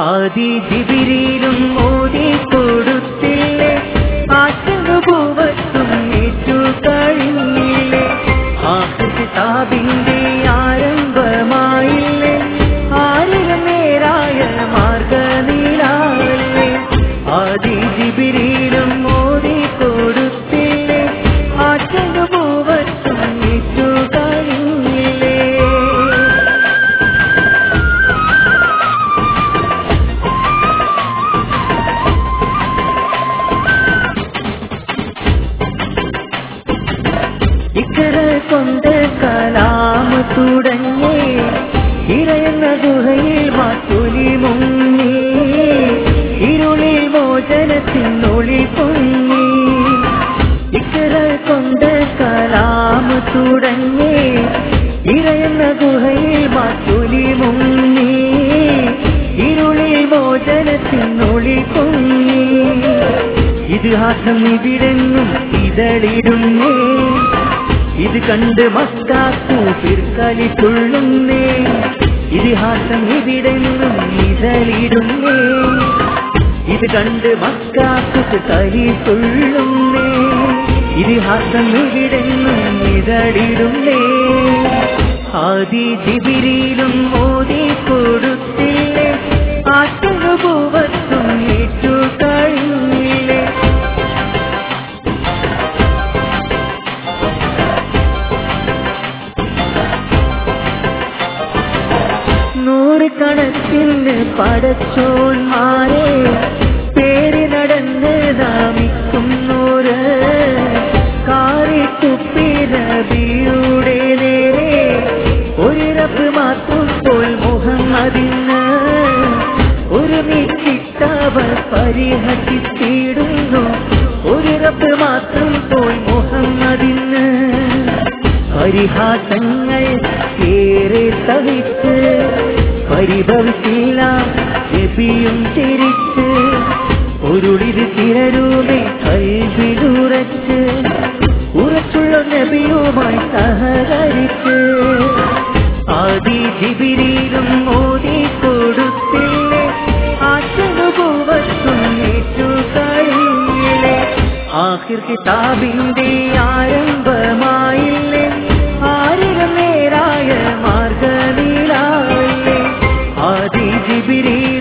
ആദി ജിബ്രീലും ഓതി കൊടുത്തില്ലേ, ആശനുഭവത്തും ഏറ്റു കഴിഞ്ഞില്ലേ, ആഖിർ കിതാബിന്റെ ആരംഭമായില്ലേ, ആരിലും നേരായ മാർഗനിലാവില്ലേ. ആദി ജിബ്രീലും ഓതി കൊടുത്തില്ലേ, ആശനുഭവത്തും ഏറ്റു കഴിഞ്ഞില്ലേ. ഇക്കര കൊണ്ട് കലാം തുടങ്ങി, ഇറയുന്ന ഗുഹയിൽ മാറ്റൊലി മുങ്ങി, ഇരുളിൽ മോചനത്തിനൊളി പൊങ്ങി. ഇക്കര കൊണ്ട് കലാം തുടങ്ങി, ഇറയുന്ന ഗുഹയിൽ മാറ്റൊലി മുങ്ങി, ഇരുളിൽ മോചനത്തിനൊളി പൊങ്ങി. ഇതിഹാസം ഇവിടെങ്ങും ഇതളിടുന്നേ, ഇത് കണ്ട് മക്കാക്കൂപ്പിൽ കളിത്തുള്ളുന്നേ. ഇതിഹാസം ഇവിടെങ്ങും ഇതളിടുന്നേ, ഇത് കണ്ട് മക്കാക്കൂപ്പിൽ കളിത്തുള്ളുന്നേ. ഇതിഹാസം ഇവിടെങ്ങും ഇതളിടുന്നേ. ആദി ജിബ്രീലും ഓതി കൊടുത്തില്ലേ, ആശനുഭവത്തും ഏറ്റു കഴിഞ്ഞില്ലേ. നൂറുകണക്കിന് പടച്ചോന്മാരെ പേര് നടന്ന് നാമിക്കുന്നോര്, കാറിത്തുപ്പി നബിയുടെ നേരെ ഒരു റബ്ബ് മാത്രം പോൽ മുഹമ്മദിന്, ഒരുമിച്ചിട്ടവർ പരിഹസിച്ചിടുന്നു, ഒരു റബ്ബ് മാത്രം പോൽ മുഹമ്മദിന്. പരിഹാസങ്ങൾ ഏറെ സഹിച്ച് പരിഭവിച്ചില്ല നബിയും തിരിച്ച്, ഒരുളിത് തിരരൂപെ കൽവിലുറച്ച്, ഉറച്ചുള്ള നബിയുമായി സഹകരിച്ച്. ആദി ജിബ്രീലും ഓതി കൊടുത്തില്ലേ, ആശനുഭവത്തും ഏറ്റു കഴിഞ്ഞില്ലേ, ആഖിർ കിതാബിന്റെ ആരംഭമായില്ലേ, ആരിലും നേരായ മാർഗനിലാവില്ലേ. ആദി ജിബ്രീൽ